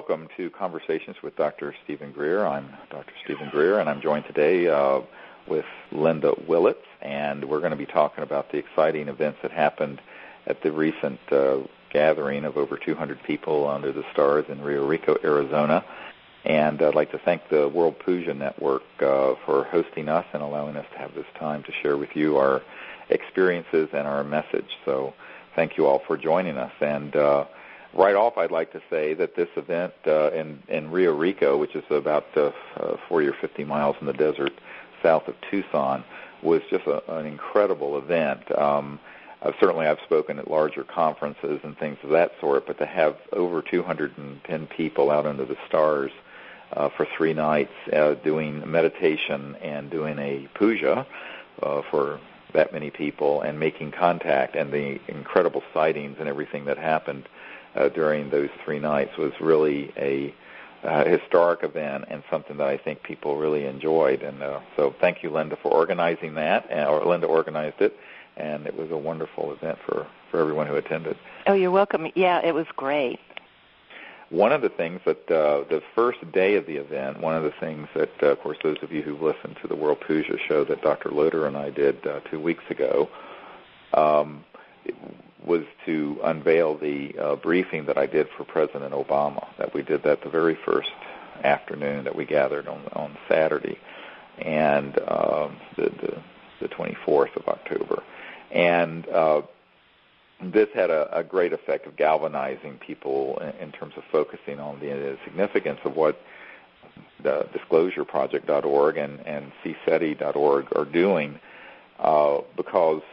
welcome to Conversations with Dr. Stephen Greer. I'm Dr. Stephen Greer, and I'm joined today with Linda Willits, and we're going to be talking about the exciting events that happened at the recent gathering of over 200 people under the stars in Rio Rico, Arizona. And I'd like to thank the World Puja Network for hosting us and allowing us to have this time to share with you our experiences and our message. So thank you all for joining us. And right off, I'd like to say that this event in Rio Rico, which is about 40 or 50 miles in the desert south of Tucson, was just an incredible event. Certainly I've spoken at larger conferences and things of that sort, but to have over 210 people out under the stars for 3 nights doing meditation and doing a puja for that many people and making contact, and the incredible sightings and everything that happened during those 3 nights was really a historic event and something that I think people really enjoyed. And so thank you, Linda, for organizing that. Linda organized it, and it was a wonderful event for everyone who attended. Oh, you're welcome. Yeah, it was great. One of the things that the first day of the event, one of the things that, of course, those of you who've listened to the World Puja show that Dr. Loder and I did 2 weeks ago, was to unveil the briefing that I did for President Obama. That we did that the very first afternoon that we gathered on Saturday, and the 24th of October. And this had a great effect of galvanizing people in terms of focusing on the significance of what the DisclosureProject.org and CSETI.org are doing, because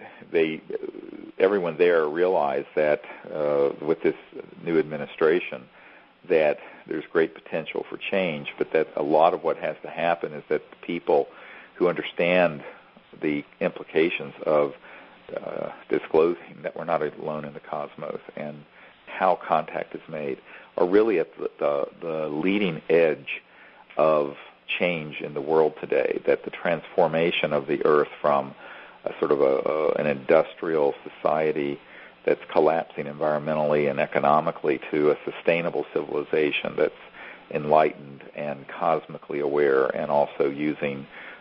everyone there realized that with this new administration that there's great potential for change, but that a lot of what has to happen is that the people who understand the implications of disclosing that we're not alone in the cosmos and how contact is made are really at the leading edge of change in the world today, that the transformation of the Earth from a sort of an industrial society that's collapsing environmentally and economically to a sustainable civilization that's enlightened and cosmically aware, and also using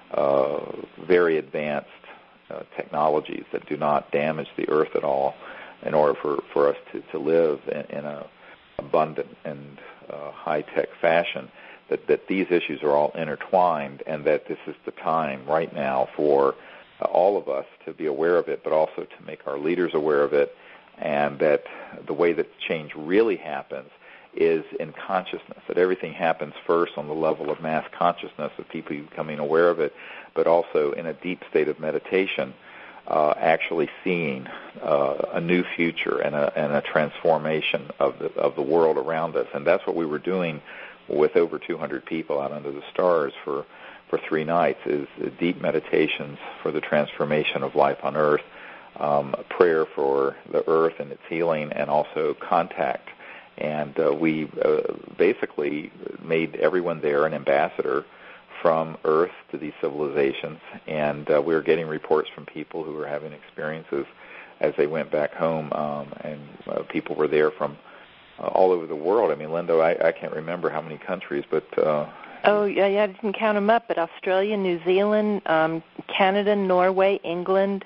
very advanced technologies that do not damage the Earth at all in order for us to live in an abundant and high-tech fashion, that these issues are all intertwined, and that this is the time right now for all of us to be aware of it, but also to make our leaders aware of it, and that the way that change really happens is in consciousness, that everything happens first on the level of mass consciousness of people becoming aware of it, but also in a deep state of meditation, actually seeing a new future and a transformation of the world around us. And that's what we were doing with over 200 people out under the stars for 3 nights, is deep meditations for the transformation of life on Earth, prayer for the Earth and its healing, and also contact. And we basically made everyone there an ambassador from Earth to these civilizations, and we were getting reports from people who were having experiences as they went back home, and people were there from all over the world. I mean, Linda, I can't remember how many countries, but... Oh, yeah, I didn't count them up, but Australia, New Zealand, Canada, Norway, England,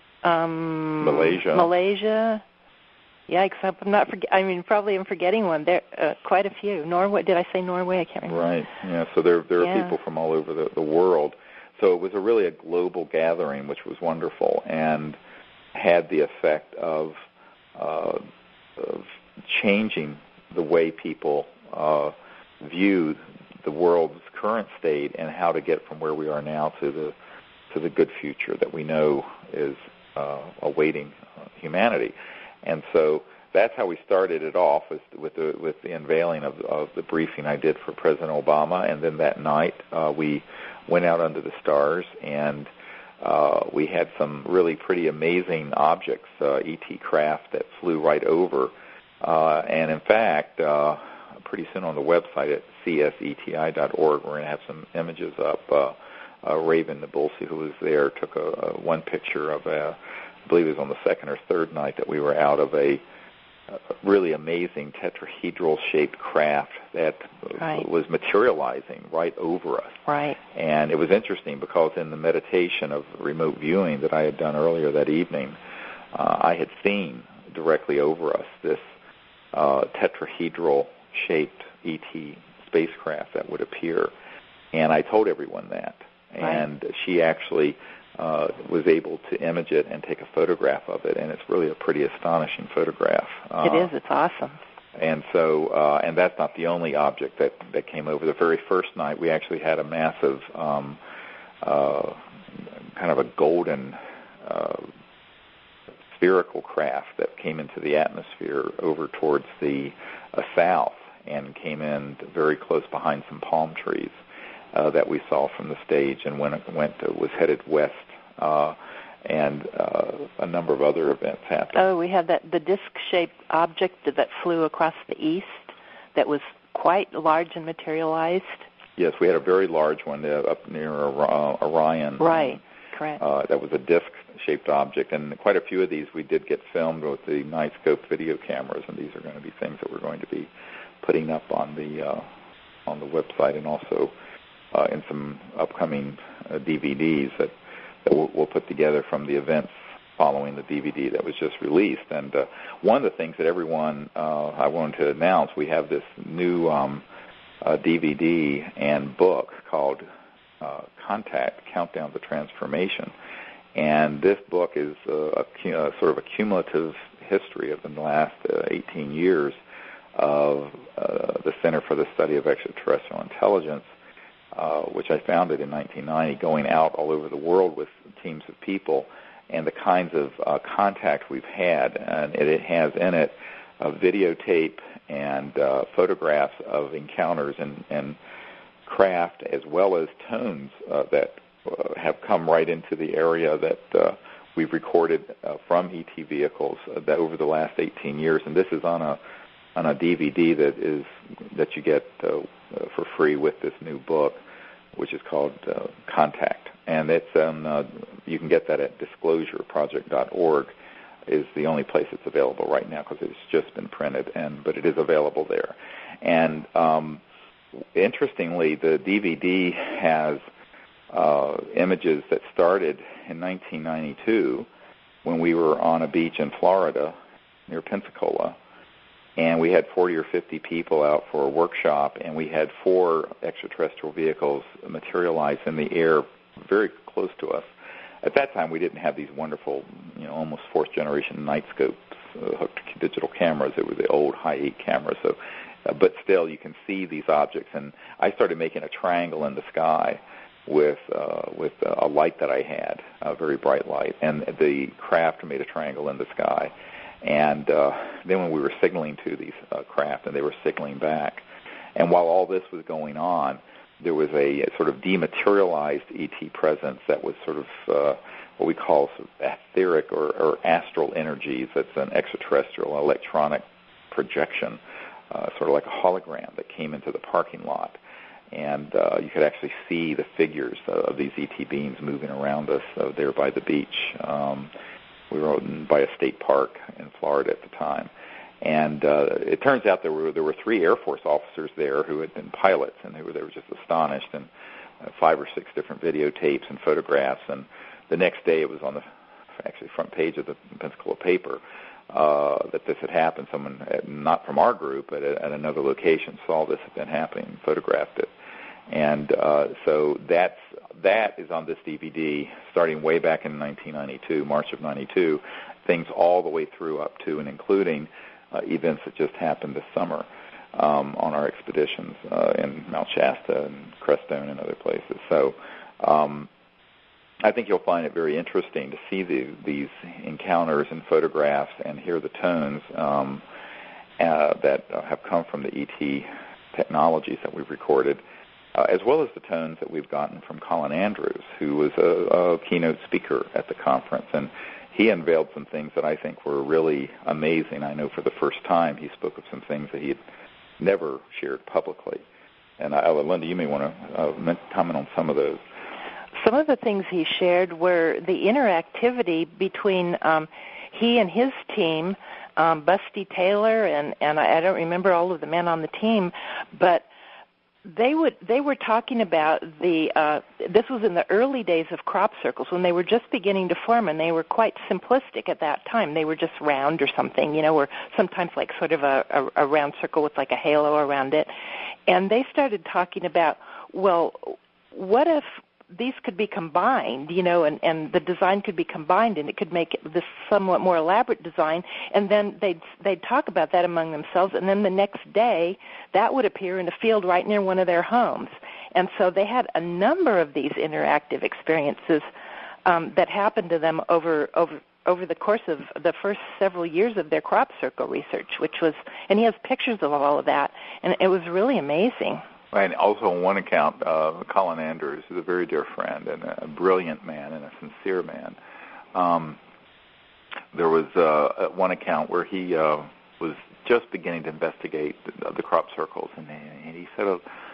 Malaysia. Yeah, except probably I'm forgetting one. There, quite a few. Norway. Did I say Norway? I can't remember. Right. Yeah. So there are people from all over the world. So it was really a global gathering, which was wonderful, and had the effect of changing the way people view the world's current state and how to get from where we are now to the good future that we know is awaiting humanity. And so that's how we started it off, with the unveiling of the briefing I did for President Obama. And then that night we went out under the stars, and we had some really pretty amazing objects, ET craft that flew right over. And in fact, pretty soon on the website at cseti.org, we're going to have some images up. Raven Nabulsi, who was there, took one picture of I believe it was on the second or third night that we were out, of a really amazing tetrahedral-shaped craft that was materializing right over us. Right. And it was interesting because in the meditation of remote viewing that I had done earlier that evening, I had seen directly over us this tetrahedral-shaped ET spacecraft that would appear. And I told everyone that. And she actually was able to image it and take a photograph of it, and it's really a pretty astonishing photograph. It is. It's awesome. And so, and that's not the only object that came over. The very first night, we actually had a massive, kind of a golden spherical craft that came into the atmosphere over towards the south and came in very close behind some palm trees that we saw from the stage, and was headed west, and a number of other events happened. Oh, we had the disc-shaped object that flew across the east that was quite large and materialized. Yes, we had a very large one up near Orion. Right, correct. That was a disc-shaped object, and quite a few of these we did get filmed with the Nightscope video cameras, and these are going to be things that we're going to be putting up on the website, and also in some upcoming DVDs that we'll put together from the events following the DVD that was just released. And one of the things that everyone I wanted to announce, we have this new DVD and book called Contact, Countdown to Transformation. And this book is sort of a cumulative history of the last 18 years of the Center for the Study of Extraterrestrial Intelligence, which I founded in 1990, going out all over the world with teams of people, and the kinds of contact we've had. And it has in it a videotape and photographs of encounters and craft, as well as tones that have come right into the area that we've recorded from ET vehicles that over the last 18 years. And this is on a DVD that you get for free with this new book, which is called Contact. And it's you can get that at disclosureproject.org is the only place it's available right now, because it's just been printed, but it is available there. And interestingly, the DVD has images that started in 1992 when we were on a beach in Florida near Pensacola, and we had 40 or 50 people out for a workshop, and we had 4 extraterrestrial vehicles materialize in the air very close to us. At that time, we didn't have these wonderful, almost fourth-generation Nightscopes hooked digital cameras. It was the old Hi-8 cameras. So, but still, you can see these objects. And I started making a triangle in the sky with a light that I had, a very bright light, and the craft made a triangle in the sky. And then when we were signaling to these craft, and they were signaling back, and while all this was going on, there was a sort of dematerialized ET presence that was sort of what we call sort of etheric or astral energies. That's an extraterrestrial electronic projection, sort of like a hologram that came into the parking lot. And you could actually see the figures of these ET beings moving around us there by the beach. We were by a state park in Florida at the time. And it turns out there were 3 Air Force officers there who had been pilots, and they were just astonished, and 5 or 6 different videotapes and photographs. And the next day it was on the actually front page of the Pensacola paper that this had happened. Someone, not from our group, but at another location, saw this event happening and photographed it. And so that is on this DVD, starting way back in 1992, March of 92, things all the way through up to and including events that just happened this summer on our expeditions in Mount Shasta and Crestone and other places. So I think you'll find it very interesting to see these encounters and photographs and hear the tones that have come from the ET technologies that we've recorded, as well as the tones that we've gotten from Colin Andrews, who was a keynote speaker at the conference. And he unveiled some things that I think were really amazing. I know for the first time he spoke of some things that he had never shared publicly. And Linda, you may want to comment on some of those. Some of the things he shared were the interactivity between he and his team Busty Taylor, and I don't remember all of the men on the team, but they were talking about this was in the early days of crop circles when they were just beginning to form, and they were quite simplistic at that time. They were just round or something, or sometimes like sort of a round circle with like a halo around it. And they started talking about, well, what if these could be combined, and the design could be combined, and it could make this somewhat more elaborate design. And then they'd talk about that among themselves, and then the next day that would appear in a field right near one of their homes. And so they had a number of these interactive experiences that happened to them over the course of the first several years of their crop circle research, and he has pictures of all of that, and it was really amazing. And also on one account, Colin Andrews is a very dear friend and a brilliant man and a sincere man. There was one account where he was just beginning to investigate the crop circles, and he said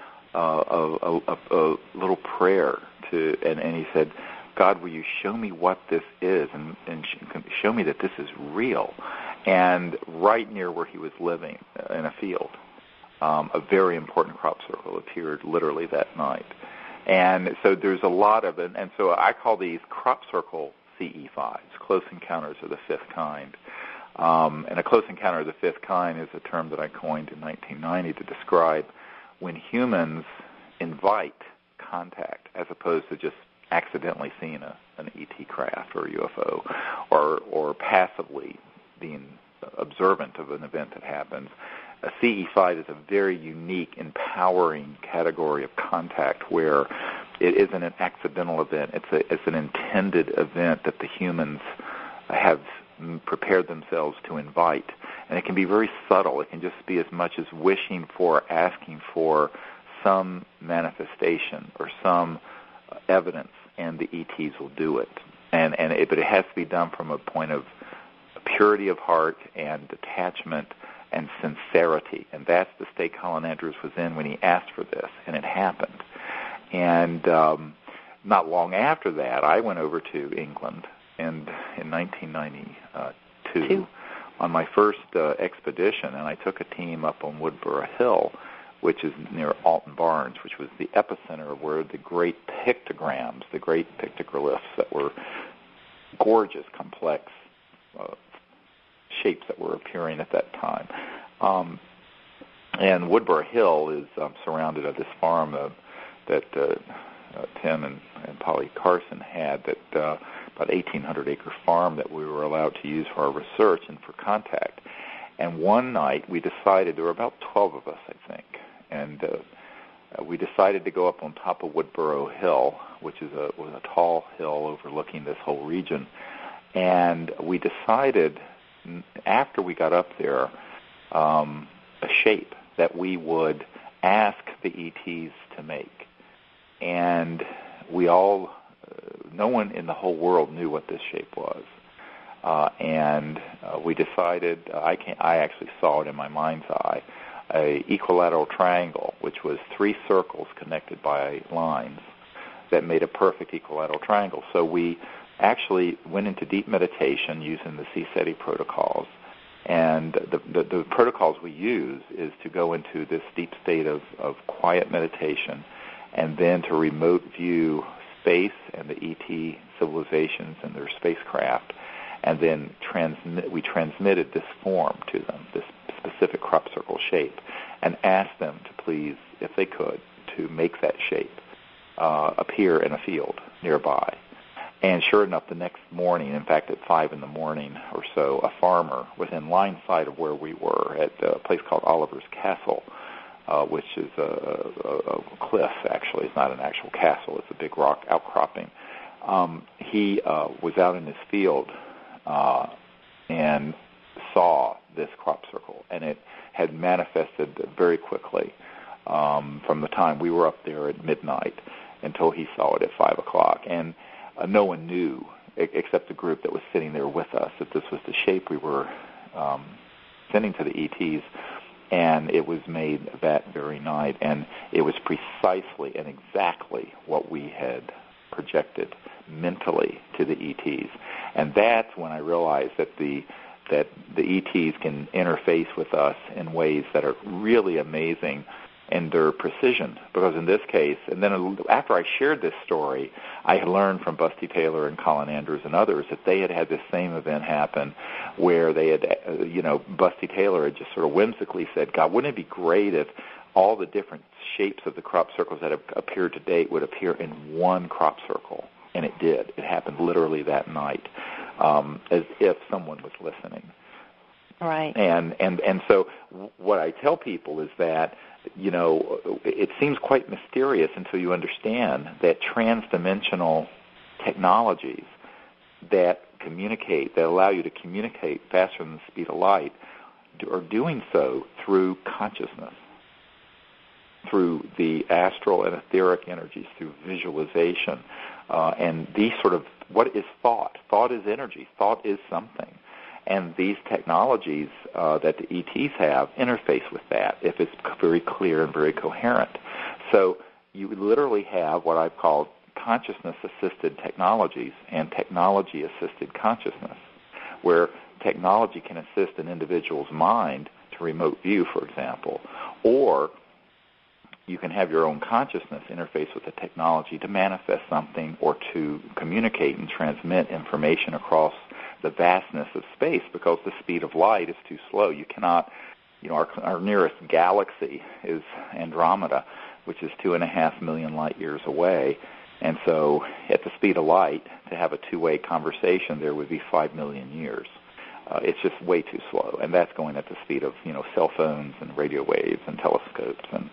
a little prayer and he said, God, will you show me what this is and show me that this is real? And right near where he was living in a field, a very important crop circle appeared literally that night. And so there's a lot of it. And so I call these crop circle CE5s, close encounters of the fifth kind. And a close encounter of the fifth kind is a term that I coined in 1990 to describe when humans invite contact as opposed to just accidentally seeing an ET craft or a UFO or passively being observant of an event that happens. A CE5 is a very unique, empowering category of contact where it isn't an accidental event. It's an intended event that the humans have prepared themselves to invite. And it can be very subtle. It can just be as much as wishing for, asking for some manifestation or some evidence, and the ETs will do it. But it has to be done from a point of purity of heart and detachment and sincerity, and that's the state Colin Andrews was in when he asked for this, and it happened. And not long after that, I went over to England, and in 1992, on my first expedition, and I took a team up on Woodborough Hill, which is near Alton Barnes, which was the epicenter of where the great pictograms, the great pictoglyphs that were gorgeous, complex shapes that were appearing at that time. And Woodborough Hill is surrounded by this farm that Tim and Polly Carson had, that about 1,800-acre farm that we were allowed to use for our research and for contact. And one night we decided, there were about 12 of us, I think, and we decided to go up on top of Woodborough Hill, which was a tall hill overlooking this whole region. And we decided, after we got up there, a shape that we would ask the ETs to make. And we all, no one in the whole world knew what this shape was. And we decided, I actually saw it in my mind's eye, a equilateral triangle, which was 3 circles connected by lines that made a perfect equilateral triangle. So we actually went into deep meditation using the CSETI protocols. And the protocols we use is to go into this deep state of quiet meditation and then to remote view space and the ET civilizations and their spacecraft. And then we transmitted this form to them, this specific crop circle shape, and asked them to please, if they could, to make that shape appear in a field nearby. And sure enough, the next morning, in fact, at 5 in the morning or so, a farmer within line sight of where we were at a place called Oliver's Castle, which is a cliff, actually. It's not an actual castle. It's a big rock outcropping. He was out in his field and saw this crop circle, and it had manifested very quickly from the time we were up there at midnight until he saw it at 5 o'clock. And no one knew, except the group that was sitting there with us, that this was the shape we were sending to the ETs, and it was made that very night. And it was precisely and exactly what we had projected mentally to the ETs. And that's when I realized that the that the ETs can interface with us in ways that are really amazing in their precision. Because in this case, and then after I shared this story, I had learned from Busty Taylor and Colin Andrews and others that they had this same event happen where they had, Busty Taylor had just sort of whimsically said, God, wouldn't it be great if all the different shapes of the crop circles that have appeared to date would appear in one crop circle? And it did. It happened literally that night, as if someone was listening. Right. And so what I tell people is that, it seems quite mysterious until you understand that transdimensional technologies that allow you to communicate faster than the speed of light, are doing so through consciousness, through the astral and etheric energies, through visualization. And these what is thought? Thought is energy. Thought is something. And these technologies that the ETs have interface with that if it's very clear and very coherent. So you literally have what I've called consciousness-assisted technologies and technology-assisted consciousness, where technology can assist an individual's mind to remote view, for example, or you can have your own consciousness interface with the technology to manifest something or to communicate and transmit information across the vastness of space, because the speed of light is too slow. You cannot, our nearest galaxy is Andromeda, which is 2.5 million light years away. And so at the speed of light, to have a two-way conversation there would be 5 million years. It's just way too slow. And that's going at the speed of, cell phones and radio waves and telescopes and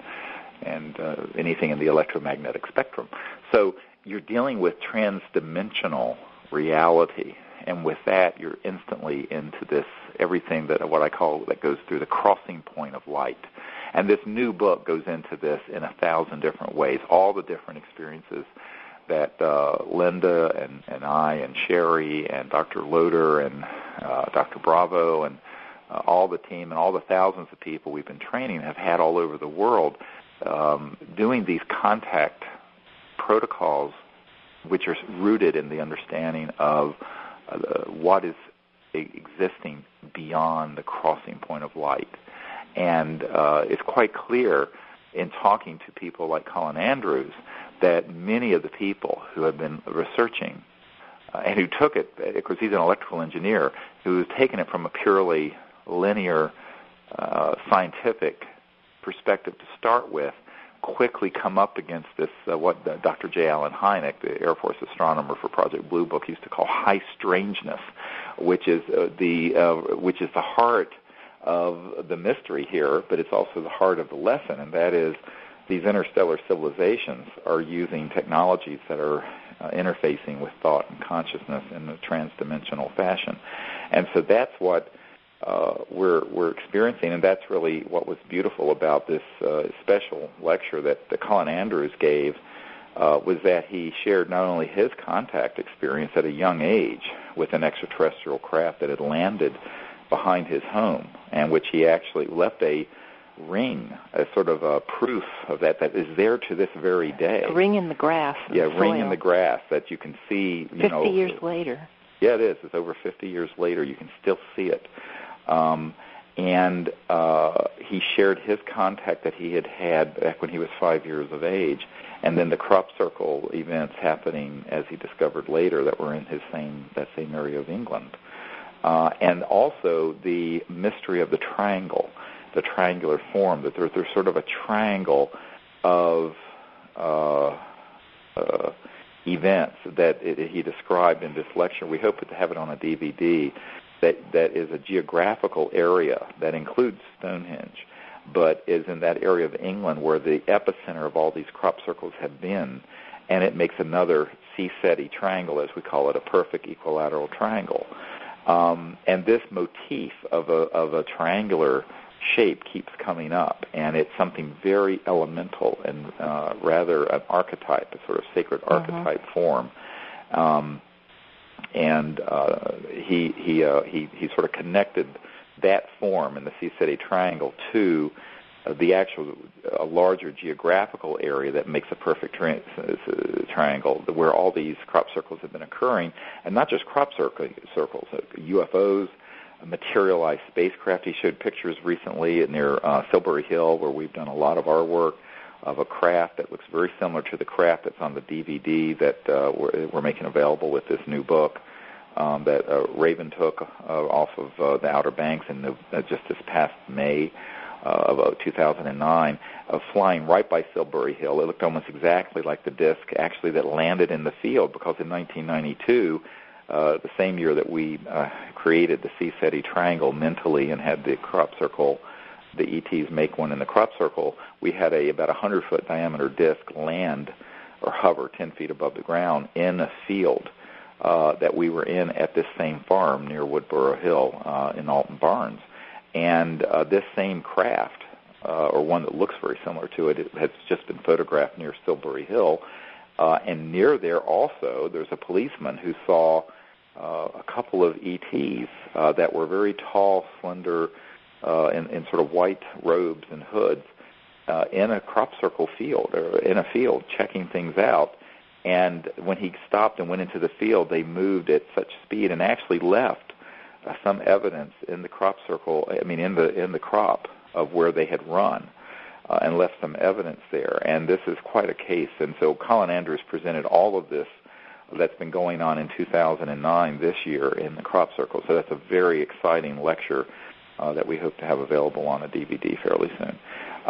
anything in the electromagnetic spectrum. So you're dealing with transdimensional reality. And with that, you're instantly into this, everything that what I call that goes through the crossing point of light. And this new book goes into this in 1,000 different ways, all the different experiences that Linda and I and Sherry and Dr. Loader and Dr. Bravo and all the team and all the thousands of people we've been training have had all over the world doing these contact protocols, which are rooted in the understanding of what is existing beyond the crossing point of light. And it's quite clear in talking to people like Colin Andrews that many of the people who have been researching and who took it, because he's an electrical engineer, who has taken it from a purely linear scientific perspective to start with, quickly come up against this, what Dr. J. Allen Hynek, the Air Force astronomer for Project Blue Book, used to call high strangeness, which is the heart of the mystery here, but it's also the heart of the lesson, and that is these interstellar civilizations are using technologies that are interfacing with thought and consciousness in a transdimensional fashion. And so that's what we're experiencing, and that's really what was beautiful about this special lecture that Colin Andrews gave, was that he shared not only his contact experience at a young age with an extraterrestrial craft that had landed behind his home, and which he actually left a ring, a sort of a proof of that is there to this very day. A ring in the grass. Yeah, a ring in the grass that you can see. 50 years later. Yeah, it is. It's over 50 years later. You can still see it. And he shared his contact that he had back when he was 5 years of age, and then the crop circle events happening, as he discovered later, that were in that same area of England. And also the mystery of the triangle, the triangular form, that there's sort of a triangle of events that he described in this lecture. We hope to have it on a DVD. That is a geographical area that includes Stonehenge, but is in that area of England where the epicenter of all these crop circles have been, and it makes another C-SETI triangle, as we call it, a perfect equilateral triangle. And this motif of a triangular shape keeps coming up, and it's something very elemental and rather an archetype, a sort of sacred archetype form. And he sort of connected that form in the C-SETI triangle to a larger geographical area that makes a perfect triangle, where all these crop circles have been occurring, and not just crop circles, UFOs, materialized spacecraft. He showed pictures recently near Silbury Hill, where we've done a lot of our work, of a craft that looks very similar to the craft that's on the DVD that we're making available with this new book that Raven took off of the Outer Banks in just this past May of 2009, flying right by Silbury Hill. It looked almost exactly like the disk actually that landed in the field, because in 1992, the same year that we created the CSETI triangle mentally and had the crop circle, the ETs make one in the crop circle, we had about 100-foot diameter disk land or hover 10 feet above the ground in a field that we were in at this same farm near Woodborough Hill in Alton Barnes. And this same craft, or one that looks very similar to it, has just been photographed near Silbury Hill. And near there also, there's a policeman who saw a couple of ETs that were very tall, slender, in sort of white robes and hoods in a crop circle field, or in a field, checking things out. And when he stopped and went into the field, they moved at such speed and actually left some evidence in the crop circle, in the crop of where they had run, and left some evidence there. And this is quite a case. And so Colin Andrews presented all of this that's been going on in 2009 this year in the crop circle. So that's a very exciting lecture that we hope to have available on a DVD fairly soon.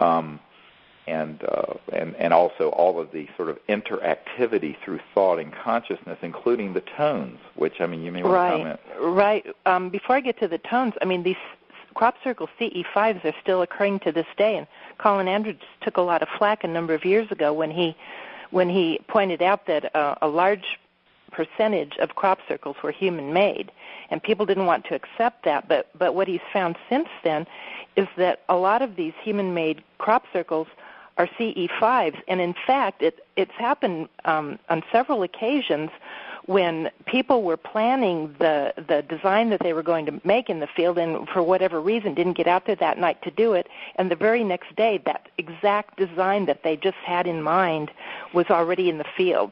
And also all of the sort of interactivity through thought and consciousness, including the tones, which, you may want to comment. Right. Before I get to the tones, these crop circle CE5s are still occurring to this day, and Colin Andrews took a lot of flack a number of years ago when he pointed out that a large percentage of crop circles were human-made, and people didn't want to accept that. But what he's found since then is that a lot of these human-made crop circles are CE5s, and in fact, it's happened on several occasions when people were planning the design that they were going to make in the field, and for whatever reason didn't get out there that night to do it, and the very next day that exact design that they just had in mind was already in the field,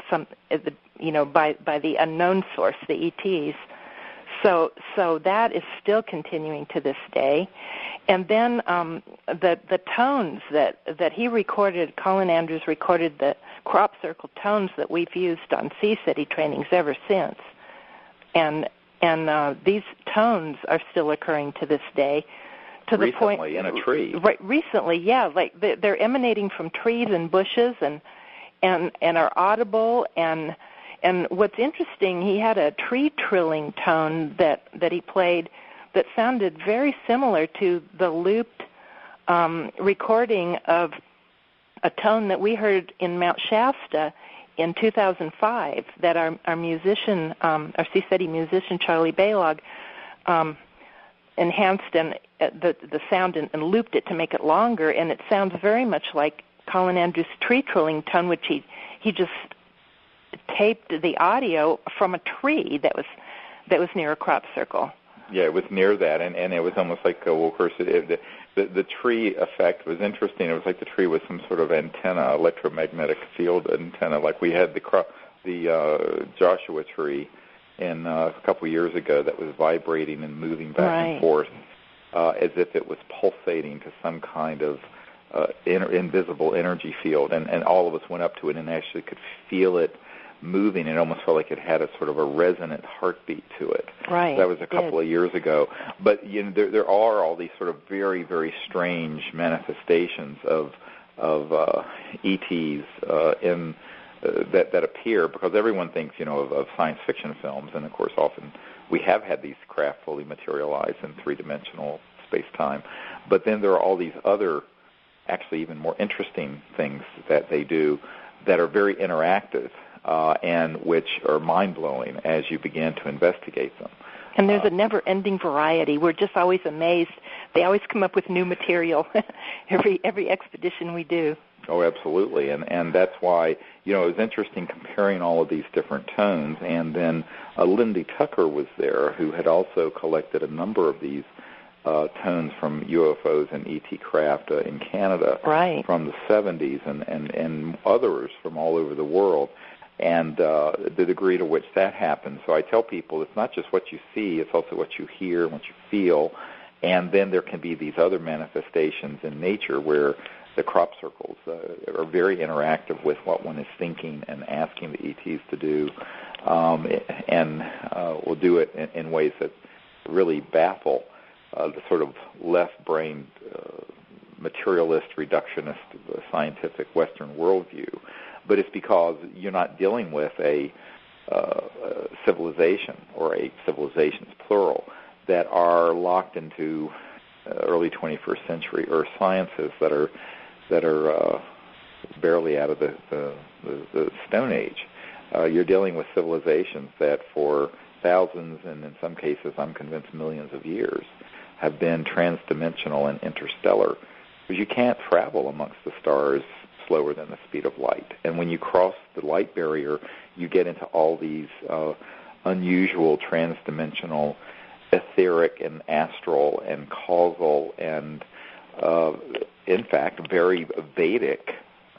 by the unknown source, the ETs. So that is still continuing to this day. And then the tones that he recorded, Colin Andrews recorded the crop circle tones that we've used on CSETI trainings ever since. And these tones are still occurring to this day. To the point, recently in a tree. Right, recently, yeah. Like they're emanating from trees and bushes and are audible. And what's interesting, he had a tree trilling tone that he played that sounded very similar to the looped recording of a tone that we heard in Mount Shasta in 2005 that our musician, our CSETI musician, Charlie Baylog, enhanced the sound and looped it to make it longer, and it sounds very much like Colin Andrews' tree trilling tone, which he just taped the audio from a tree that was near a crop circle. Yeah, it was near that, and it was almost like, of course, the tree effect was interesting. It was like the tree was some sort of antenna, electromagnetic field antenna, like we had the Joshua tree in a couple years ago that was vibrating and moving back and forth as if it was pulsating to some kind of invisible energy field, and all of us went up to it and actually could feel it moving. It almost felt like it had a sort of a resonant heartbeat to it. Right. That was a couple of years ago. But there are all these sort of very, very strange manifestations of ETs that appear, because everyone thinks of science fiction films, and of course often we have had these craft fully materialized in three-dimensional space-time. But then there are all these other, actually even more interesting things that they do that are very interactive. And which are mind-blowing as you begin to investigate them. And there's a never-ending variety. We're just always amazed. They always come up with new material every expedition we do. Oh, absolutely. And that's why, it was interesting comparing all of these different tones. And then Lindy Tucker was there, who had also collected a number of these tones from UFOs and ET craft in Canada from the 70s and others from all over the world. and the degree to which that happens. So I tell people it's not just what you see, it's also what you hear and what you feel. And then there can be these other manifestations in nature where the crop circles are very interactive with what one is thinking and asking the ETs to do, and will do it in ways that really baffle the sort of left-brained, materialist, reductionist, scientific Western worldview. But it's because you're not dealing with a civilization, or a civilizations plural, that are locked into early 21st century earth sciences that are barely out of the Stone Age. You're dealing with civilizations that for thousands, and in some cases I'm convinced millions of years, have been transdimensional and interstellar, because you can't travel amongst the stars slower than the speed of light. And when you cross the light barrier, you get into all these unusual transdimensional, etheric and astral and causal and, in fact, very Vedic,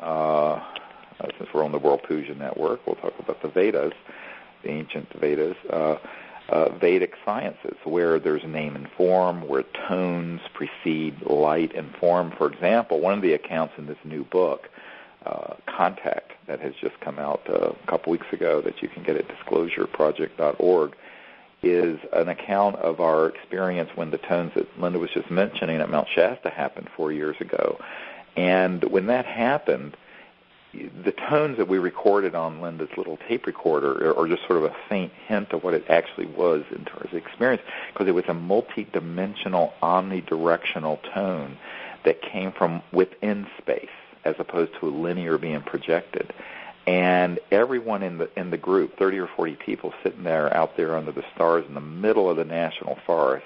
since we're on the World Puja Network, we'll talk about the Vedas, the ancient Vedas, Vedic sciences, where there's name and form, where tones precede light and form. For example, one of the accounts in this new book, Contact, that has just come out a couple weeks ago that you can get at disclosureproject.org, is an account of our experience when the tones that Linda was just mentioning at Mount Shasta happened 4 years ago. And when that happened, the tones that we recorded on Linda's little tape recorder are just sort of a faint hint of what it actually was in terms of experience, because it was a multi-dimensional, omnidirectional tone that came from within space as opposed to a linear being projected. And everyone in the group, 30 or 40 people sitting there out there under the stars in the middle of the national forest,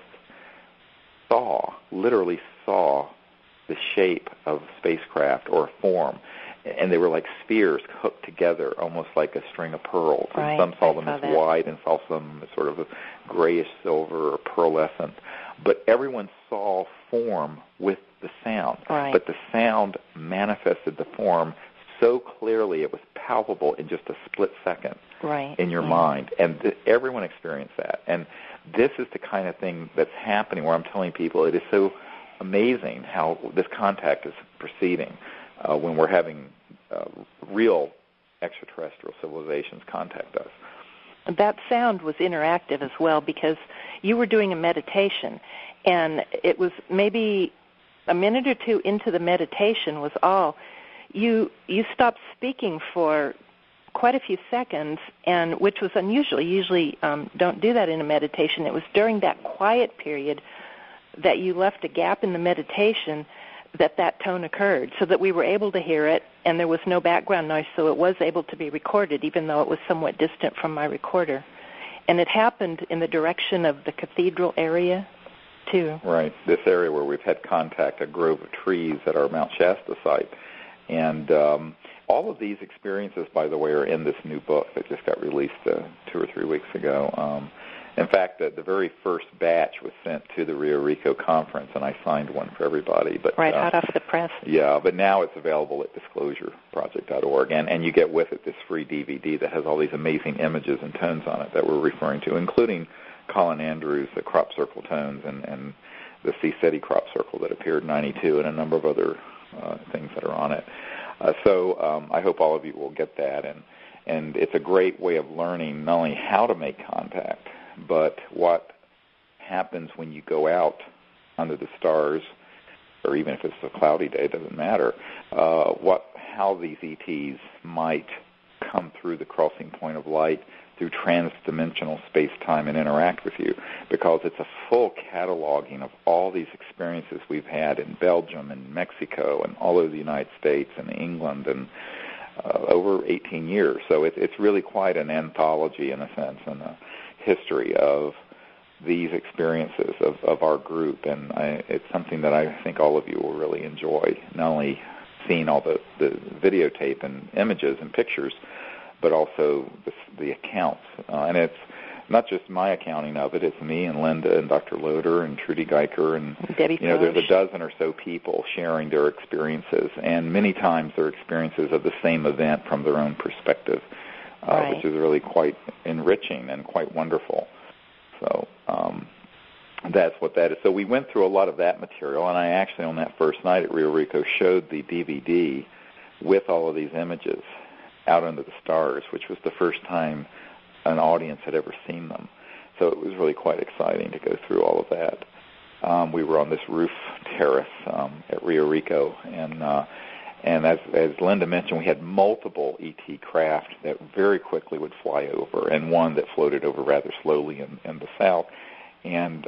literally saw the shape of spacecraft or form. And they were like spheres hooked together, almost like a string of pearls. Right, and some saw them as white and saw some as sort of a grayish silver or pearlescent. But everyone saw form with the sound. Right. But the sound manifested the form so clearly it was palpable in just a split second in your mind. And everyone experienced that. And this is the kind of thing that's happening where I'm telling people it is so amazing how this contact is proceeding when we're having real extraterrestrial civilizations contact us. That sound was interactive as well, because you were doing a meditation, and it was maybe a minute or two into the meditation was all. You stopped speaking for quite a few seconds, and which was unusual. You usually don't do that in a meditation. It was during that quiet period that you left a gap in the meditation that tone occurred, so that we were able to hear it, and there was no background noise, so it was able to be recorded, even though it was somewhat distant from my recorder. And it happened in the direction of the cathedral area, too. Right, this area where we've had contact, a grove of trees at our Mount Shasta site. And all of these experiences, by the way, are in this new book that just got released 2 or 3 weeks ago. In fact, the very first batch was sent to the Rio Rico conference, and I signed one for everybody. But right, hot off the press. Yeah, but now it's available at disclosureproject.org, and you get with it this free DVD that has all these amazing images and tones on it that we're referring to, including Colin Andrews, the crop circle tones, and the CSETI crop circle that appeared in '92, and a number of other things that are on it. So I hope all of you will get that, and it's a great way of learning not only how to make contact, but what happens when you go out under the stars, or even if it's a cloudy day, it doesn't matter, how these ETs might come through the crossing point of light through transdimensional space-time and interact with you, because it's a full cataloging of all these experiences we've had in Belgium and Mexico and all over the United States and England and over 18 years. So it's really quite an anthology in a sense, and a history of these experiences of our group, and it's something that I think all of you will really enjoy, not only seeing all the videotape and images and pictures, but also the accounts. And it's not just my accounting of it, it's me and Linda and Dr. Loder and Trudy Geiker, and Debbie there's a dozen or so people sharing their experiences, and many times they're experiences of the same event from their own perspective, right. which is really quite enriching and quite wonderful. So that's what that is. So we went through a lot of that material, and I actually on that first night at Rio Rico showed the DVD with all of these images out under the stars, which was the first time an audience had ever seen them. So it was really quite exciting to go through all of that. We were on this roof terrace at Rio Rico, and as Linda mentioned, we had multiple ET craft that very quickly would fly over, and one that floated over rather slowly in the south. And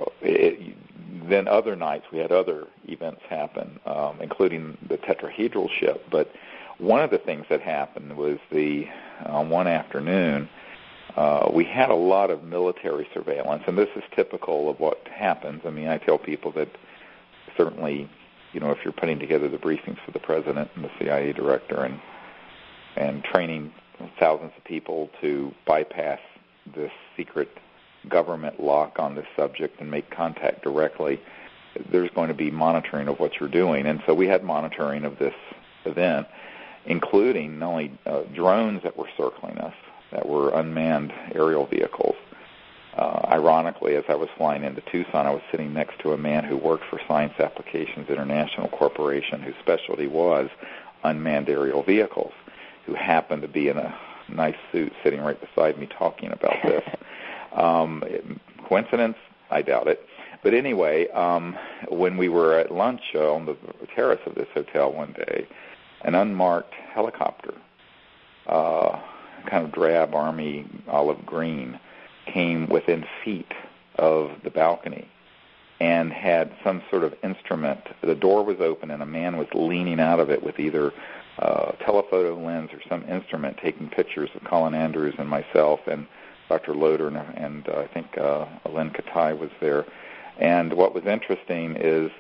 then other nights we had other events happen, including the tetrahedral ship. But one of the things that happened was one afternoon, we had a lot of military surveillance, and this is typical of what happens. I mean, I tell people that certainly, if you're putting together the briefings for the president and the CIA director and training thousands of people to bypass this secret government lock on this subject and make contact directly, there's going to be monitoring of what you're doing. And so we had monitoring of this event, including not only drones that were circling us, that were unmanned aerial vehicles. Ironically, as I was flying into Tucson, I was sitting next to a man who worked for Science Applications International Corporation, whose specialty was unmanned aerial vehicles, who happened to be in a nice suit sitting right beside me talking about this. Coincidence? I doubt it. But anyway, when we were at lunch on the terrace of this hotel one day, an unmarked helicopter, kind of drab army olive green, came within feet of the balcony and had some sort of instrument. The door was open and a man was leaning out of it with either a telephoto lens or some instrument taking pictures of Colin Andrews and myself and Dr. Loader, and I think Len Katai was there. And what was interesting is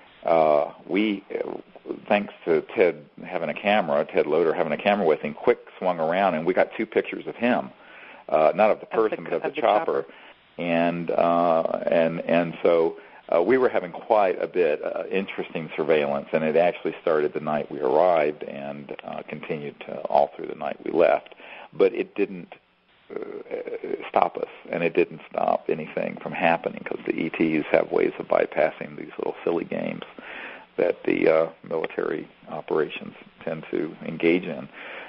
we, thanks to Ted Loader having a camera with him, quick swung around, and we got two pictures of him, not of the person, but of the chopper. And so we were having quite a bit interesting surveillance, and it actually started the night we arrived and continued all through the night we left. But it didn't stop us, and it didn't stop anything from happening, because the ETs have ways of bypassing these little silly games that the military operations tend to engage in.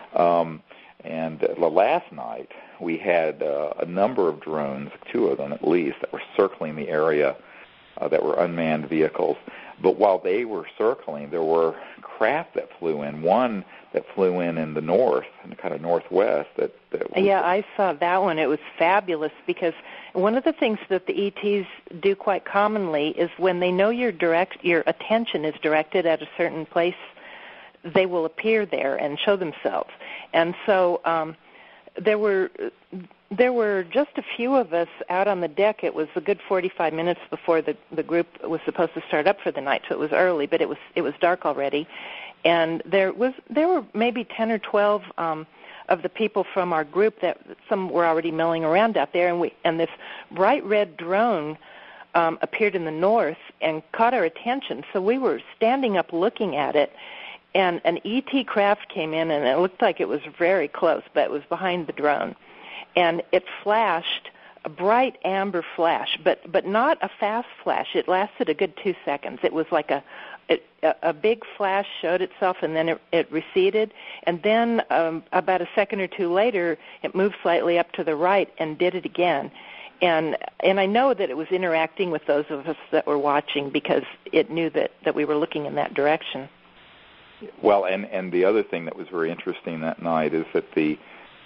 And the last night, we had a number of drones, 2 of them at least, that were circling the area that were unmanned vehicles. But while they were circling, there were craft that flew in. One that flew in the north, in the kind of northwest. Yeah, I saw that one. It was fabulous, because one of the things that the ETs do quite commonly is when they know your attention is directed at a certain place, they will appear there and show themselves. And so there were just a few of us out on the deck. It was a good 45 minutes before the group was supposed to start up for the night, so it was early, but it was dark already. And there were maybe 10 or 12 of the people from our group that some were already milling around out there, and this bright red drone appeared in the north and caught our attention. So we were standing up looking at it, and an ET craft came in, and it looked like it was very close, but it was behind the drone. And it flashed, a bright amber flash, but not a fast flash. It lasted a good 2 seconds. It was like a big flash showed itself, and then it receded. And then about a second or two later, it moved slightly up to the right and did it again. And I know that it was interacting with those of us that were watching, because it knew that we were looking in that direction. Well, and the other thing that was very interesting that night is that the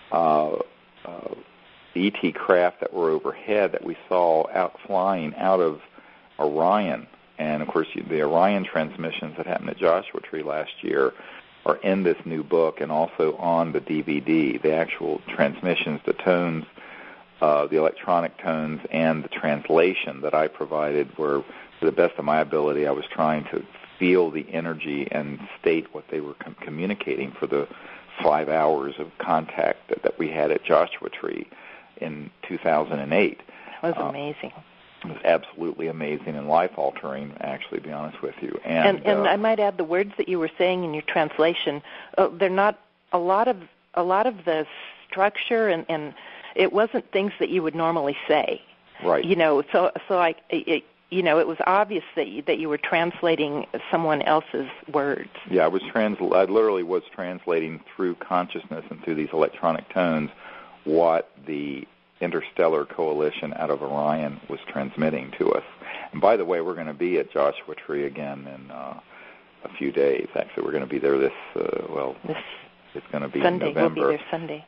ET craft that were overhead that we saw flying out of Orion, and of course the Orion transmissions that happened at Joshua Tree last year are in this new book and also on the DVD. The actual transmissions, the tones, the electronic tones, and the translation that I provided were, to the best of my ability, I was trying to feel the energy and state what they were communicating for the 5 hours of contact that we had at Joshua Tree in 2008. It was amazing. It was absolutely amazing and life-altering, actually, to be honest with you. And I might add, the words that you were saying in your translation, they're not a lot of the structure, and it wasn't things that you would normally say. Right. So it was obvious that you were translating someone else's words. Yeah, I literally was translating through consciousness and through these electronic tones what the Interstellar Coalition out of Orion was transmitting to us. And by the way, we're going to be at Joshua Tree again in a few days. Actually, we're going to be there it's going to be Sunday. in November. We'll be there Sunday.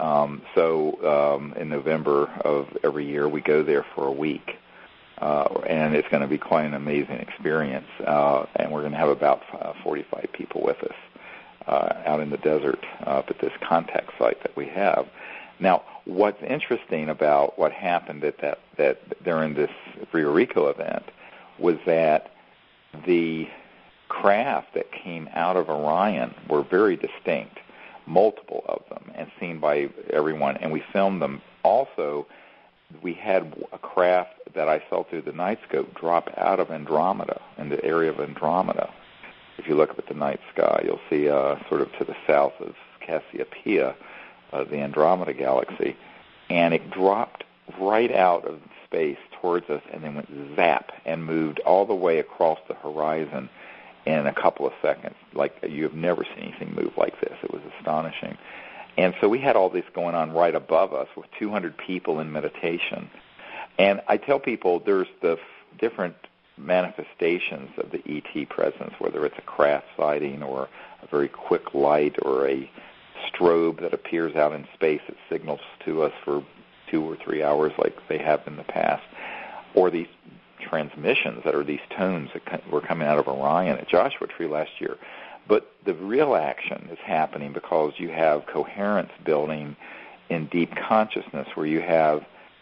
In November of every year, we go there for a week. And it's going to be quite an amazing experience. And we're going to have about 45 people with us out in the desert up at this contact site that we have. Now, what's interesting about what happened that during this Rio Rico event was that the craft that came out of Orion were very distinct, multiple of them, and seen by everyone. And we filmed them. Also, we had a craft that I saw through the night scope drop out of Andromeda, in the area of Andromeda. If you look up at the night sky, you'll see sort of to the south of Cassiopeia, the Andromeda galaxy, and it dropped right out of space towards us and then went zap and moved all the way across the horizon in a couple of seconds. Like, you have never seen anything move like this. It was astonishing. And so we had all this going on right above us with 200 people in meditation. And I tell people there's the different manifestations of the ET presence, whether it's a craft sighting or a very quick light or a strobe that appears out in space that signals to us for 2 or 3 hours like they have in the past, or these transmissions that are these tones that were coming out of Orion at Joshua Tree last year. But the real action is happening because you have coherence building in deep consciousness, where you have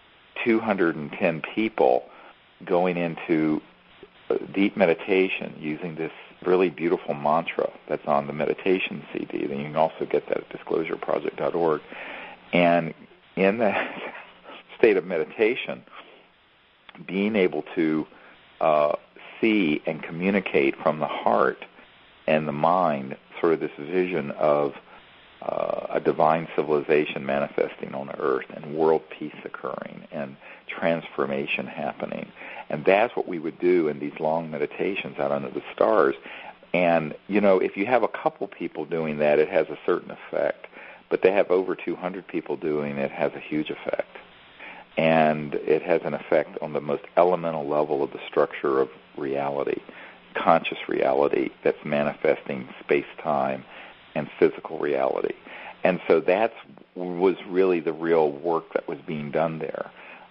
210 people going into deep meditation using this really beautiful mantra that's on the meditation CD. And you can also get that at disclosureproject.org. And in that state of meditation, being able to see and communicate from the heart and the mind, sort of this vision of a divine civilization manifesting on Earth and world peace occurring and transformation happening. And that's what we would do in these long meditations out under the stars. And, if you have a couple people doing that, it has a certain effect. But they have over 200 people doing it, it has a huge effect. And it has an effect on the most elemental level of the structure of reality, conscious reality that's manifesting space-time and physical reality. And so that was really the real work that was being done there.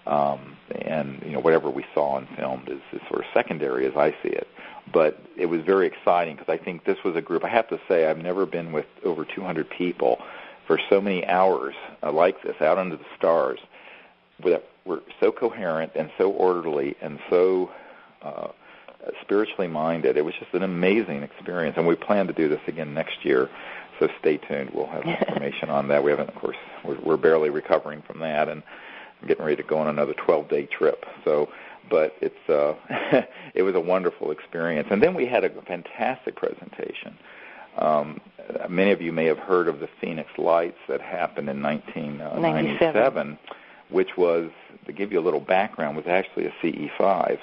And whatever we saw and filmed is sort of secondary as I see it. But it was very exciting because I think this was a group, I have to say, I've never been with over 200 people for so many hours like this, out under the stars, that were so coherent and so orderly and so spiritually minded. It was just an amazing experience, and we plan to do this again next year, so stay tuned. We'll have information on that. We haven't, of course, we're barely recovering from that, and getting ready to go on another 12-day trip. But it's it was a wonderful experience. And then we had a fantastic presentation. Many of you may have heard of the Phoenix Lights that happened in 1997, which was, to give you a little background, was actually a CE5.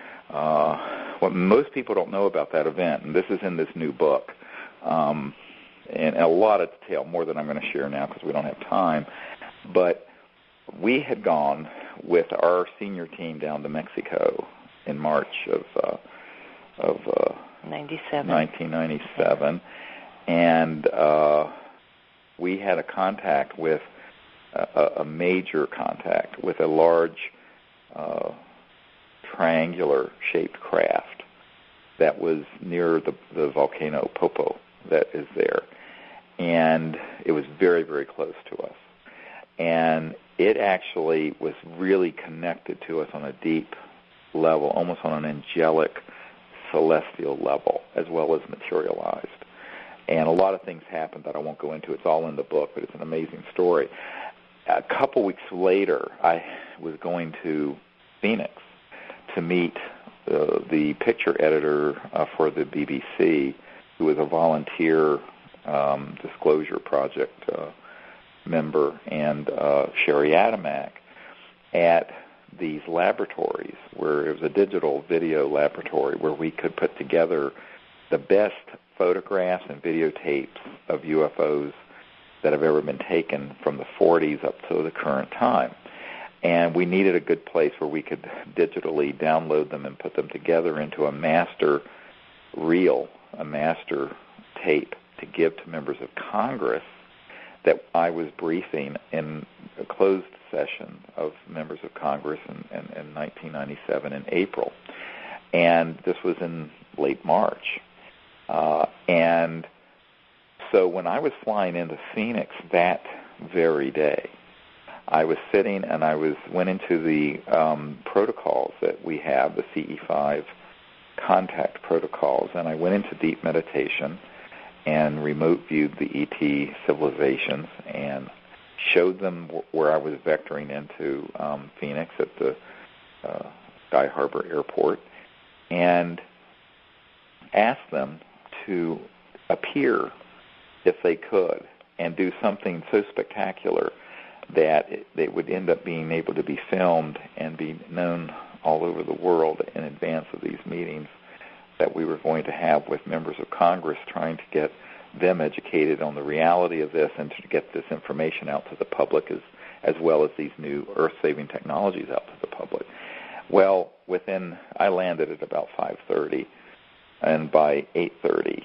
What most people don't know about that event, and this is in this new book, and a lot of detail, more than I'm going to share now because we don't have time, but we had gone with our senior team down to Mexico in March of 1997, and we had a contact with a major contact with a large triangular-shaped craft that was near the volcano Popo that is there. And it was very, very close to us. And it actually was really connected to us on a deep level, almost on an angelic, celestial level, as well as materialized. And a lot of things happened that I won't go into. It's all in the book, but it's an amazing story. A couple weeks later, I was going to Phoenix to meet the picture editor for the BBC, who was a volunteer Disclosure Project member and Sherry Adamak at these laboratories where it was a digital video laboratory where we could put together the best photographs and videotapes of UFOs that have ever been taken from the 40s up to the current time. And we needed a good place where we could digitally download them and put them together into a master reel, a master tape to give to members of Congress that I was briefing in a closed session of members of Congress in 1997 in April. And this was in late March. And so when I was flying into Phoenix that very day, I was sitting and went into the protocols that we have, the CE5 contact protocols, and I went into deep meditation and remote viewed the ET civilizations and showed them where I was vectoring into Phoenix at the Sky Harbor Airport and asked them to appear if they could and do something so spectacular that they would end up being able to be filmed and be known all over the world in advance of these meetings that we were going to have with members of Congress, trying to get them educated on the reality of this and to get this information out to the public as well as these new earth-saving technologies out to the public. Well, I landed at about 5:30, and by 8:30,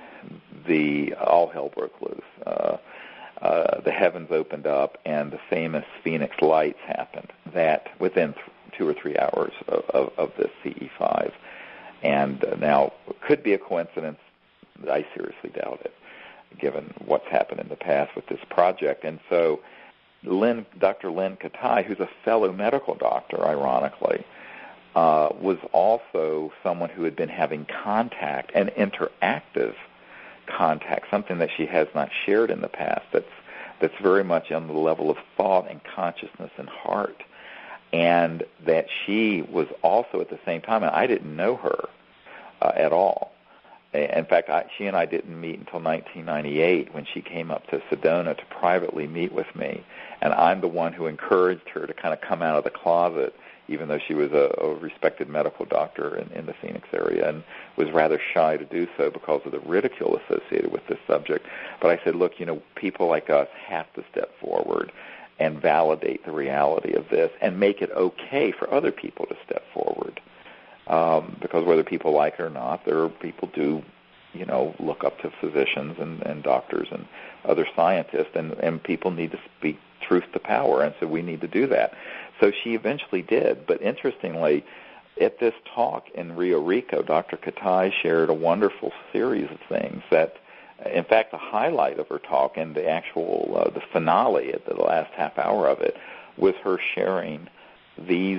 all hell broke loose. The heavens opened up, and the famous Phoenix Lights happened. That within 2 or 3 hours of this CE5, and now it could be a coincidence. I seriously doubt it, given what's happened in the past with this project. And so, Dr. Lynn Katai, who's a fellow medical doctor, ironically, was also someone who had been having contact and interactive contact, something that she has not shared in the past. That's very much on the level of thought and consciousness and heart, and that she was also at the same time, and I didn't know her at all. In fact, she and I didn't meet until 1998 when she came up to Sedona to privately meet with me, and I'm the one who encouraged her to kind of come out of the closet, even though she was a respected medical doctor in the Phoenix area and was rather shy to do so because of the ridicule associated with this subject. But I said, look, people like us have to step forward and validate the reality of this and make it okay for other people to step forward. Because whether people like it or not, there are people do, look up to physicians and doctors and other scientists, and people need to speak truth to power, and so we need to do that. So she eventually did. But interestingly, at this talk in Rio Rico, Dr. Katai shared a wonderful series of things that, in fact, the highlight of her talk and the actual the finale at the last half hour of it was her sharing these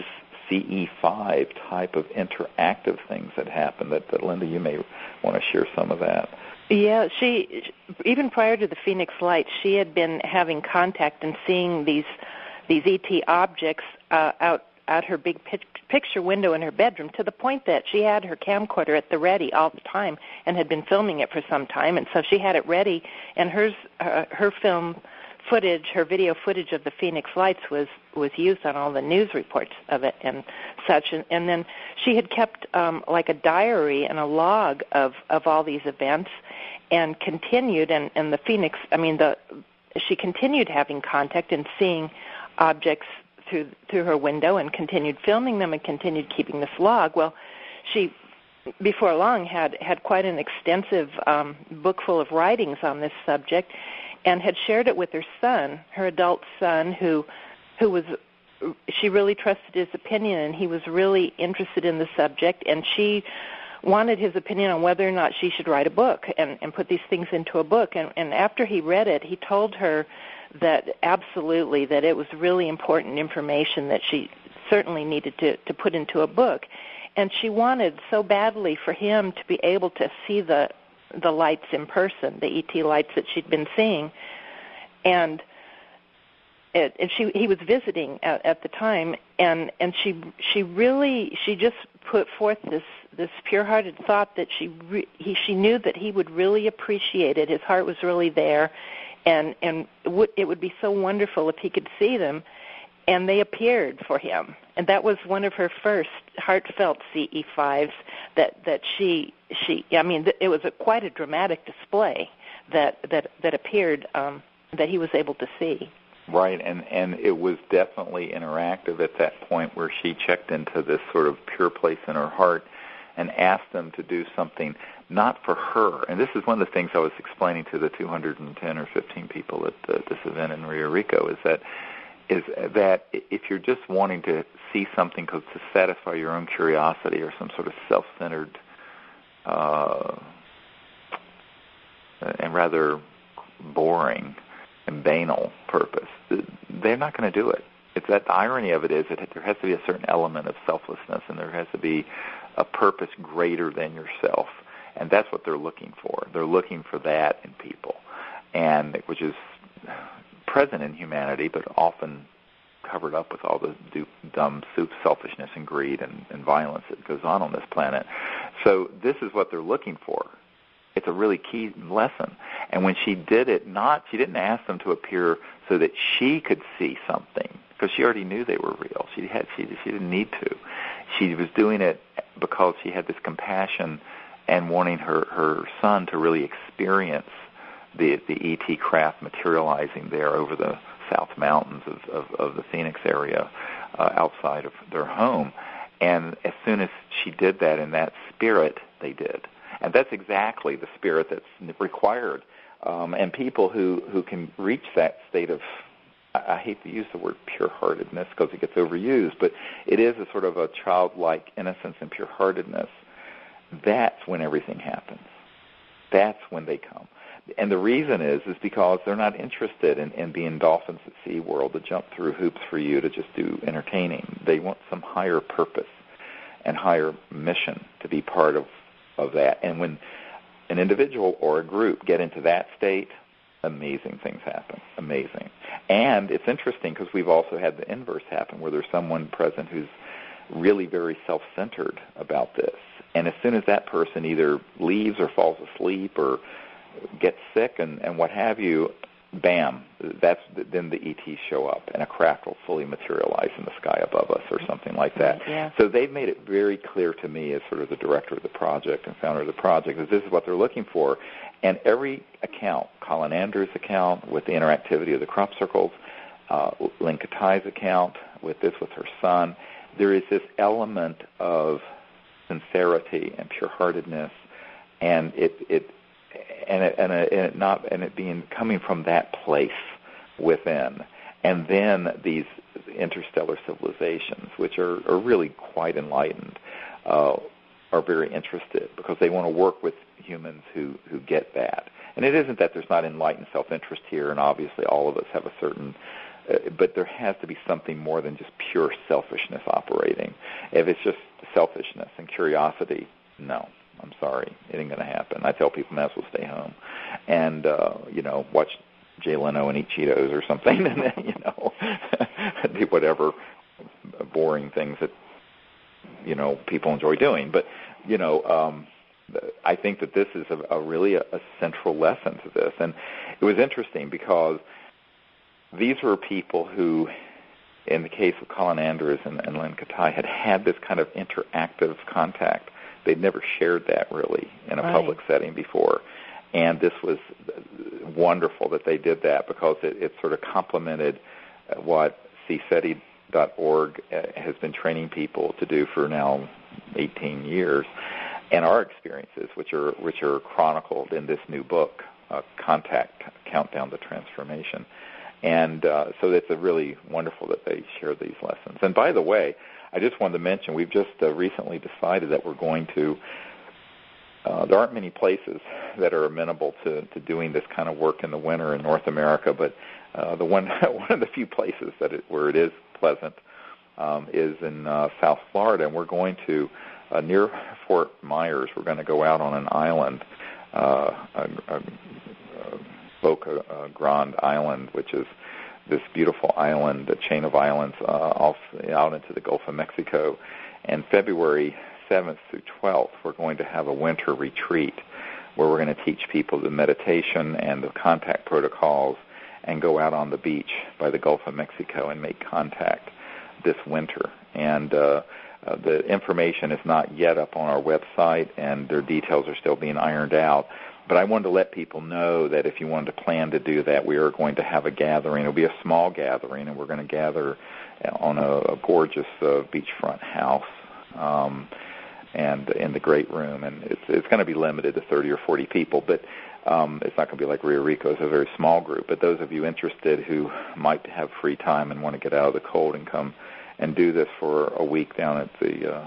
CE5 type of interactive things that happened. That Linda, you may want to share some of that. Yeah, she even prior to the Phoenix Lights, she had been having contact and seeing these ET objects out her big picture window in her bedroom, to the point that she had her camcorder at the ready all the time and had been filming it for some time, and so she had it ready, and her film footage, her video footage of the Phoenix Lights was used on all the news reports of it and such. And then she had kept like a diary and a log of all these events, and continued. And the Phoenix, she continued having contact and seeing objects through her window, and continued filming them and continued keeping this log. Well, she before long had quite an extensive book full of writings on this subject, and had shared it with her son, her adult son, who she really trusted his opinion, and he was really interested in the subject, and she wanted his opinion on whether or not she should write a book and put these things into a book. And after he read it, he told her that absolutely, that it was really important information that she certainly needed to put into a book. And she wanted so badly for him to be able to see the lights in person, the ET lights that she'd been seeing. And he was visiting at the time, and she just put forth this pure-hearted thought that she knew that he would really appreciate it. His heart was really there, and it would be so wonderful if he could see them. And they appeared for him, and that was one of her first heartfelt CE5s that she. I mean, it was quite a dramatic display that appeared that he was able to see. Right, and it was definitely interactive at that point where she checked into this sort of pure place in her heart and asked them to do something not for her. And this is one of the things I was explaining to the 210 or 15 people at this event in Rio Rico, is that if you're just wanting to see something to satisfy your own curiosity or some sort of self-centered and rather boring and banal purpose, they're not going to do it. It's that the irony of it is that there has to be a certain element of selflessness, and there has to be a purpose greater than yourself, and that's what they're looking for. They're looking for that in people, and which is present in humanity, but often covered up with all the dumb selfishness and greed and violence that goes on this planet. So this is what they're looking for. It's a really key lesson. And when she did it, she didn't ask them to appear so that she could see something, because she already knew they were real. She didn't need to. She was doing it because she had this compassion and wanting her son to really experience the ET craft materializing there over the South Mountains of the Phoenix area outside of their home. And as soon as she did that in that spirit, they did. And that's exactly the spirit that's required. And people who can reach that state of, I hate to use the word pure-heartedness because it gets overused, but it is a sort of a childlike innocence and pure-heartedness. That's when everything happens. That's when they come. And the reason is because they're not interested in being dolphins at SeaWorld to jump through hoops for you to just do entertaining. They want some higher purpose and higher mission to be part of that. And when an individual or a group get into that state, amazing things happen. Amazing. And it's interesting because we've also had the inverse happen where there's someone present who's really very self-centered about this. And as soon as that person either leaves or falls asleep or gets sick and what have you, bam, then the ETs show up and a craft will fully materialize in the sky above us or something like that. Yeah. So they've made it very clear to me as sort of the director of the project and founder of the project that this is what they're looking for. And every account, Colin Andrews' account with the interactivity of the crop circles, Lynn Katai's account with her son, there is this element of sincerity and pure-heartedness, and it being coming from that place within, and then these interstellar civilizations, which are really quite enlightened, are very interested because they want to work with humans who get that. And it isn't that there's not enlightened self-interest here, and obviously all of us have a certain, but there has to be something more than just pure selfishness operating. If it's just selfishness and curiosity, no. I'm sorry, it ain't going to happen. I tell people, might as well stay home and, watch Jay Leno and eat Cheetos or something and then, do whatever boring things that, people enjoy doing. But, I think that this is a really central lesson to this. And it was interesting because these were people who, in the case of Colin Andrews and Lynn Katai, had this kind of interactive contact. They'd never shared that really in a public setting before. And this was wonderful that they did that because it sort of complemented what CSETI.org has been training people to do for now 18 years, and our experiences, which are chronicled in this new book, Contact, Countdown to Transformation. And so it's really wonderful that they share these lessons. And by the way, I just wanted to mention, we've just recently decided that we're going to, there aren't many places that are amenable to doing this kind of work in the winter in North America, but one of the few places where it is pleasant is in South Florida, and we're going to, near Fort Myers, we're going to go out on an island, Boca Grande Island, which is this beautiful island, a chain of islands out into the Gulf of Mexico. And February 7th through 12th, we're going to have a winter retreat where we're going to teach people the meditation and the contact protocols and go out on the beach by the Gulf of Mexico and make contact this winter. And the information is not yet up on our website, and their details are still being ironed out. But I wanted to let people know that if you wanted to plan to do that, we are going to have a gathering. It'll be a small gathering, and we're going to gather on a gorgeous beachfront house and in the great room. And it's going to be limited to 30 or 40 people, but it's not going to be like Rio Rico. It's a very small group. But those of you interested who might have free time and want to get out of the cold and come and do this for a week down at the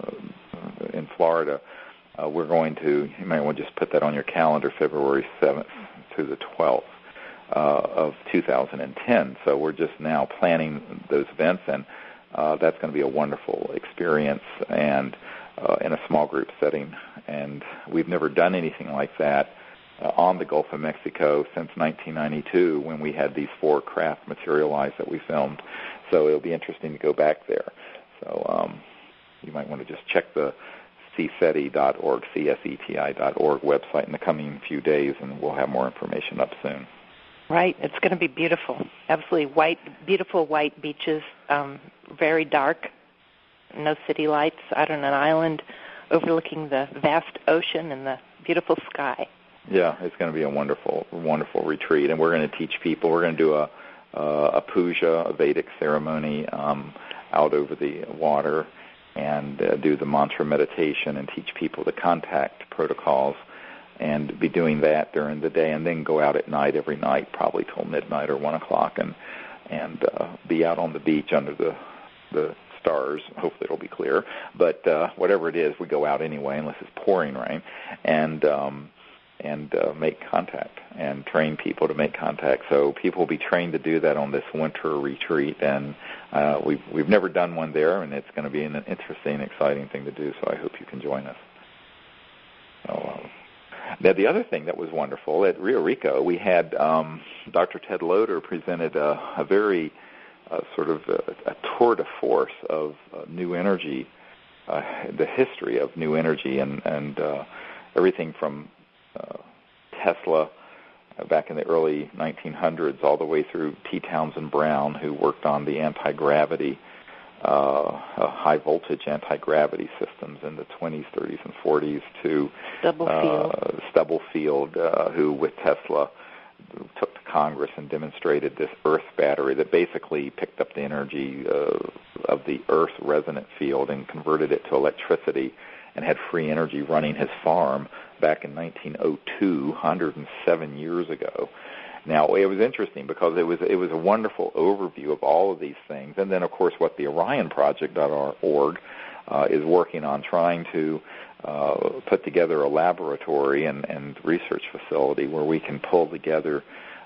in Florida, we're going to, you might want to just put that on your calendar, February 7th to the 12th of 2010. So we're just now planning those events, and that's going to be a wonderful experience and in a small group setting. And we've never done anything like that on the Gulf of Mexico since 1992 when we had these 4 craft materialize that we filmed. So it'll be interesting to go back there. So you might want to just check the cseti.org, cseti.org website in the coming few days, and we'll have more information up soon. Right. It's going to be beautiful. Absolutely white, beautiful white beaches, very dark, no city lights, out on an island overlooking the vast ocean and the beautiful sky. Yeah, it's going to be a wonderful, wonderful retreat, and we're going to teach people. We're going to do a puja, a Vedic ceremony out over the water, and do the mantra meditation and teach people the contact protocols, and be doing that during the day, and then go out at night every night, probably till midnight or 1 o'clock, and be out on the beach under the stars. Hopefully it'll be clear, but whatever it is, we go out anyway, unless it's pouring rain, and make contact and train people to make contact. So people will be trained to do that on this winter retreat, and we've never done one there, and it's going to be an interesting, exciting thing to do, so I hope you can join us. So, now, the other thing that was wonderful, at Rio Rico, we had Dr. Ted Loder presented a very sort of a tour de force of new energy, the history of new energy, and everything from Tesla back in the early 1900s all the way through T. Townsend Brown, who worked on the anti-gravity, high-voltage anti-gravity systems in the 20s, 30s, and 40s, to Stubblefield, who with Tesla took to Congress and demonstrated this Earth battery that basically picked up the energy of the Earth resonant field and converted it to electricity, and had free energy running his farm back in 1902, 107 years ago. Now, it was interesting because it was a wonderful overview of all of these things. And then, of course, what the OrionProject.org is working on, trying to put together a laboratory and research facility where we can pull together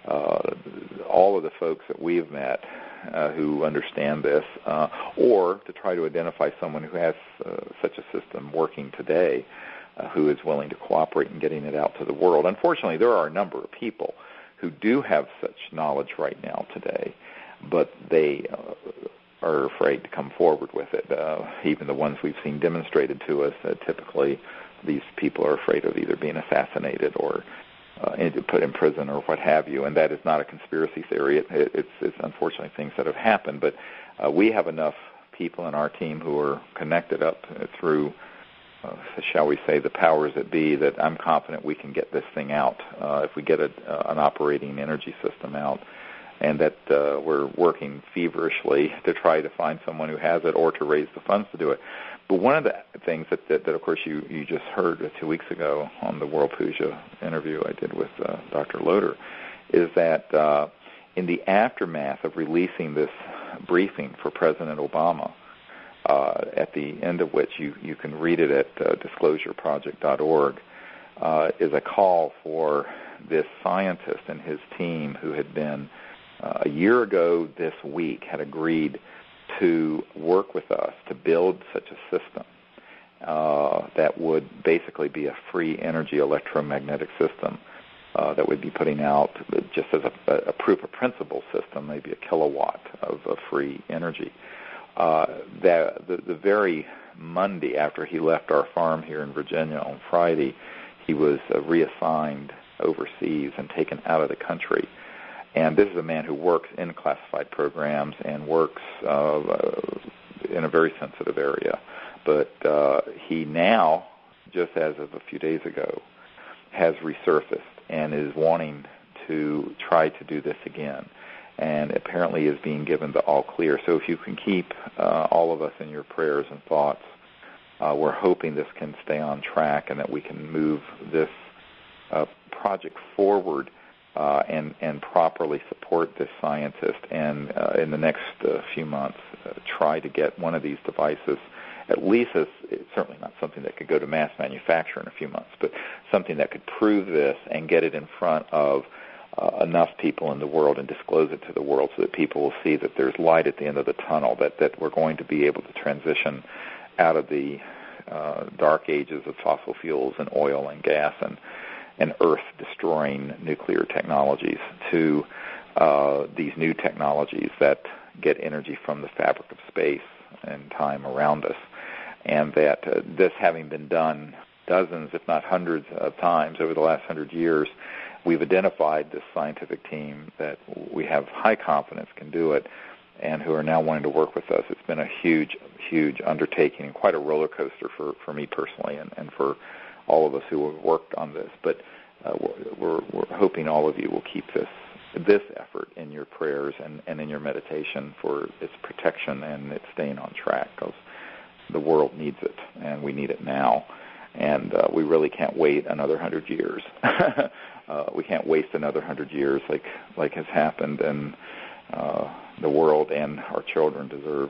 all of the folks that we've met who understand this, or to try to identify someone who has such a system working today, who is willing to cooperate in getting it out to the world. Unfortunately, there are a number of people who do have such knowledge right now today, but they are afraid to come forward with it. Even the ones we've seen demonstrated to us, typically these people are afraid of either being assassinated or put in prison or what have you, and that is not a conspiracy theory. It's unfortunately things that have happened, but we have enough people in our team who are connected up through, shall we say, the powers that be, that I'm confident we can get this thing out if we get an operating energy system out, and that we're working feverishly to try to find someone who has it or to raise the funds to do it. But one of the things that of course, you just heard 2 weeks ago on the World Puja interview I did with Dr. Loder, is that in the aftermath of releasing this briefing for President Obama, at the end of which you can read it at disclosureproject.org, is a call for this scientist and his team who had been, a year ago this week, had agreed to work with us to build such a system that would basically be a free energy electromagnetic system that would be putting out, just as a proof of principle system, maybe a kilowatt of free energy. The very Monday after he left our farm here in Virginia on Friday, he was reassigned overseas and taken out of the country. And this is a man who works in classified programs and works in a very sensitive area. But he now, just as of a few days ago, has resurfaced and is wanting to try to do this again, and apparently is being given the all clear. So if you can keep all of us in your prayers and thoughts, we're hoping this can stay on track and that we can move this project forward and properly support this scientist, and in the next few months try to get one of these devices, at least it's certainly not something that could go to mass manufacture in a few months, but something that could prove this and get it in front of enough people in the world and disclose it to the world so that people will see that there's light at the end of the tunnel, that we're going to be able to transition out of the dark ages of fossil fuels and oil and gas and earth-destroying nuclear technologies to these new technologies that get energy from the fabric of space and time around us. And that this having been done dozens, if not hundreds of times over the last 100 years, we've identified this scientific team that we have high confidence can do it and who are now wanting to work with us. It's been a huge, huge undertaking and quite a roller coaster for me personally and for all of us who have worked on this. But we're hoping all of you will keep this effort in your prayers and in your meditation for its protection and its staying on track, because the world needs it, and we need it now. And we really can't wait another 100 years. We can't waste another 100 years like has happened, and the world and our children deserve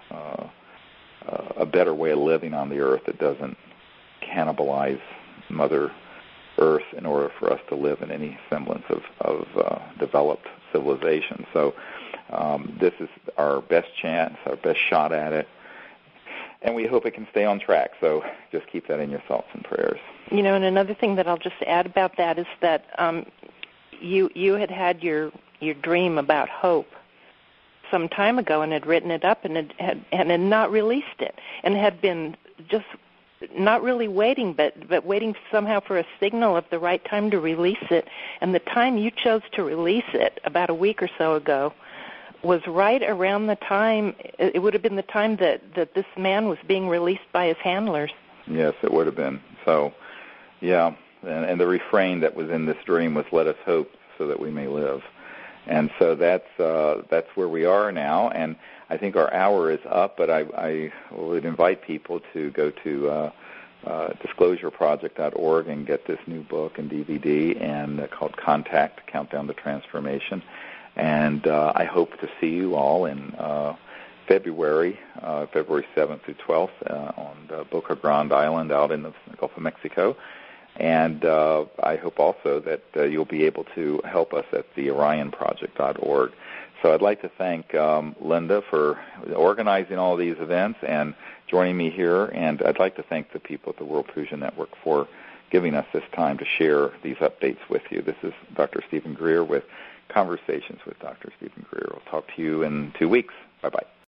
a better way of living on the earth that doesn't cannibalize Mother Earth in order for us to live in any semblance of developed civilization. So this is our best chance, our best shot at it, and we hope it can stay on track. So just keep that in your thoughts and prayers. You know, and another thing that I'll just add about that is that you had your dream about hope some time ago and had written it up and had not released it, and had been just not really waiting, but waiting somehow for a signal of the right time to release it. And the time you chose to release it, about a week or so ago, was right around the time, it would have been the time that this man was being released by his handlers. Yes, it would have been. So, yeah, and the refrain that was in this dream was, "Let us hope so that we may live." And so that's where we are now, and I think our hour is up, but I would invite people to go to disclosureproject.org and get this new book and DVD and called Contact, Countdown to Transformation. And I hope to see you all in February 7th through 12th on Boca Grande Island out in the Gulf of Mexico. And I hope also that you'll be able to help us at the OrionProject.org. So I'd like to thank Linda for organizing all these events and joining me here. And I'd like to thank the people at the World Fusion Network for giving us this time to share these updates with you. This is Dr. Stephen Greer with Conversations with Dr. Stephen Greer. We'll talk to you in 2 weeks. Bye-bye.